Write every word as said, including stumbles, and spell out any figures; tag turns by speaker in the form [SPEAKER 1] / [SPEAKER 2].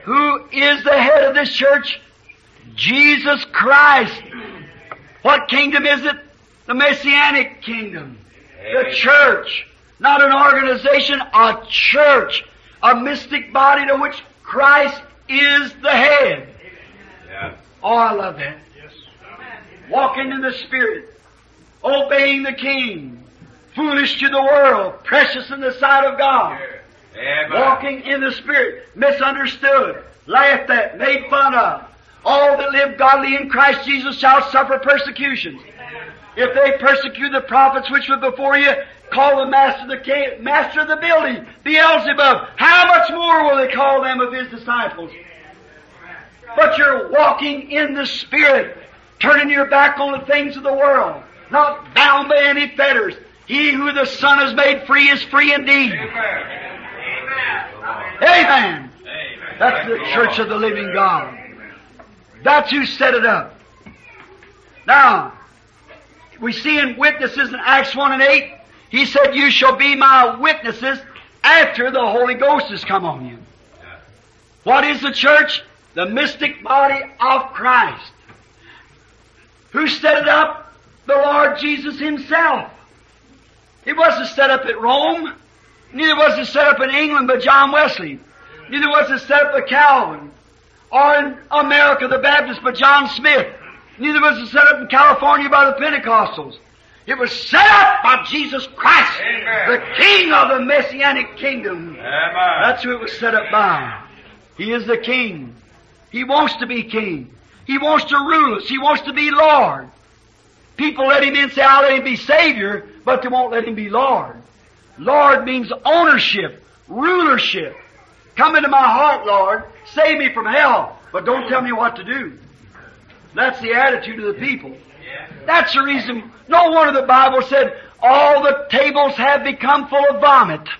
[SPEAKER 1] Who is the head of this church? Jesus Christ. What kingdom is it? The Messianic kingdom. The church. Not an organization, a church. A mystic body to which Christ is the head.
[SPEAKER 2] Yeah.
[SPEAKER 1] Oh, I love that.
[SPEAKER 2] Yes.
[SPEAKER 1] Walking in the Spirit. Obeying the King. Foolish to the world. Precious in the sight of God.
[SPEAKER 2] Amen.
[SPEAKER 1] Walking in the Spirit. Misunderstood. Laughed at. Made fun of. All that live godly in Christ Jesus shall suffer persecutions. If they persecute the prophets which were before you, call the master of the ca- master of the building, Beelzebub. How much more will they call them of his disciples? But you're walking in the Spirit, turning your back on the things of the world, not bound by any fetters. He who the Son has made free is free indeed. Amen. That's the church of the living God. That's who set it up. Now, we see in witnesses in Acts one and eight, he said, you shall be my witnesses after the Holy Ghost has come on you. What is the church? The mystic body of Christ. Who set it up? The Lord Jesus Himself. It wasn't set up at Rome. Neither was it set up in England by John Wesley. Neither was it set up by Calvin. Or in America, the Baptist, by John Smith. Neither was it set up in California by the Pentecostals. It was set up by Jesus Christ,
[SPEAKER 2] Amen.
[SPEAKER 1] the King of the Messianic kingdom.
[SPEAKER 2] Amen.
[SPEAKER 1] That's who it was set up by. He is the King. He wants to be King. He wants to rule us. He wants to be Lord. People let Him in, say, I'll let Him be Savior, but they won't let Him be Lord. Lord means ownership, rulership. Come into my heart, Lord. Save me from hell, but don't tell me what to do. That's the attitude of the people. That's the reason. No wonder the Bible said, all the tables have become full of vomit.